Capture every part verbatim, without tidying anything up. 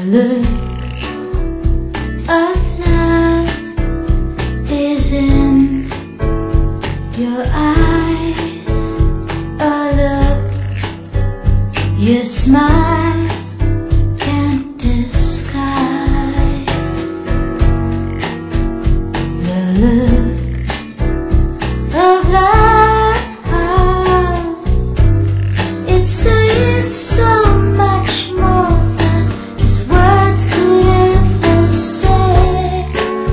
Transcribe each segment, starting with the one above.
look of love is in your eyes. A look your smile can't disguise. The look of love, it's saying so much more than just words could ever say.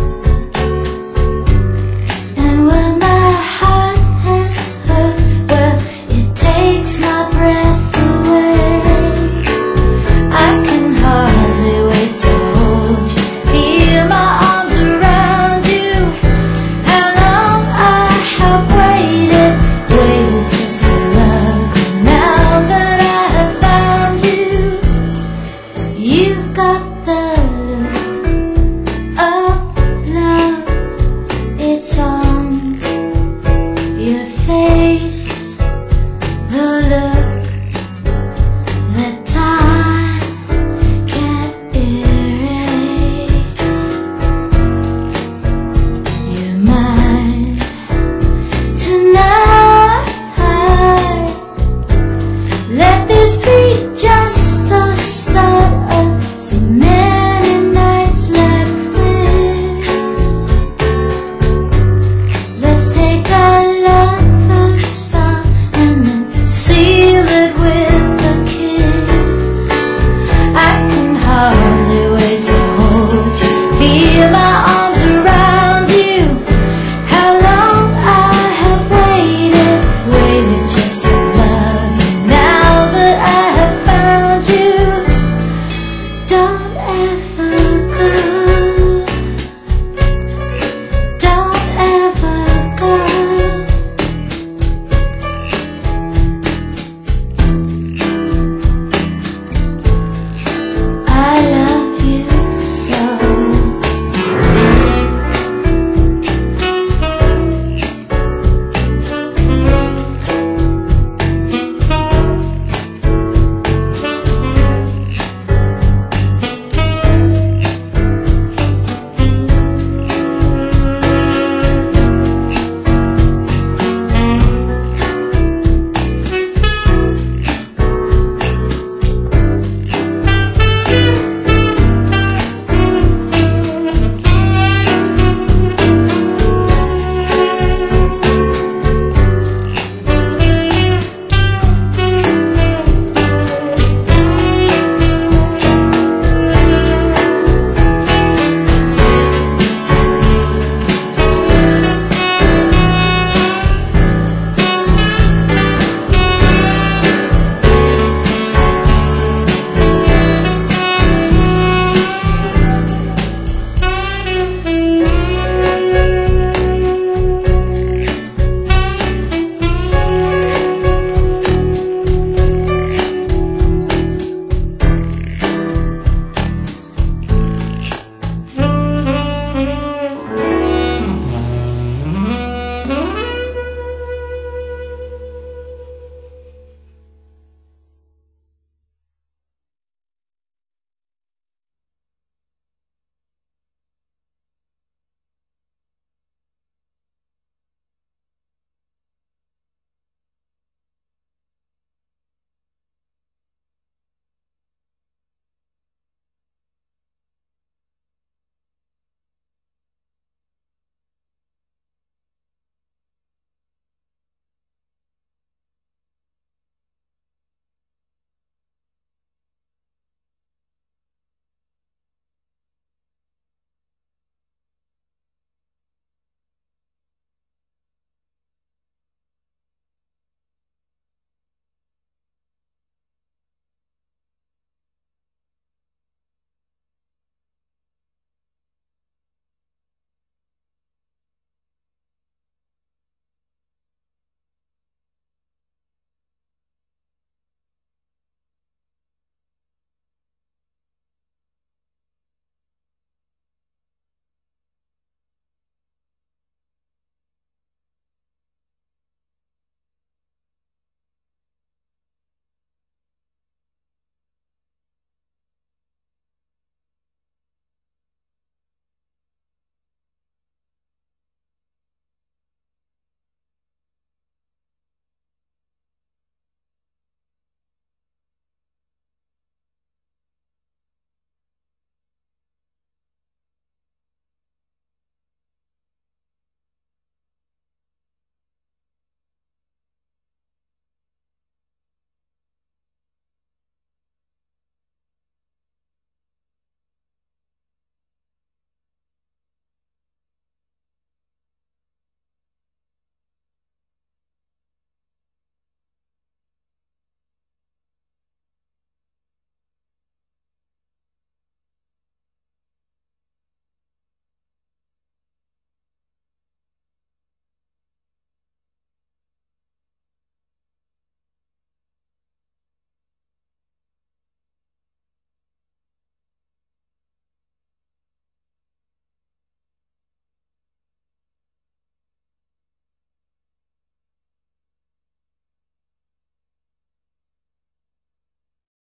And when my heart has hurt, well, it takes my breath away. I can hardly wait to hold you, feel my arms around you. How long I have waited, waited just to love you. Now that I have found you, you've got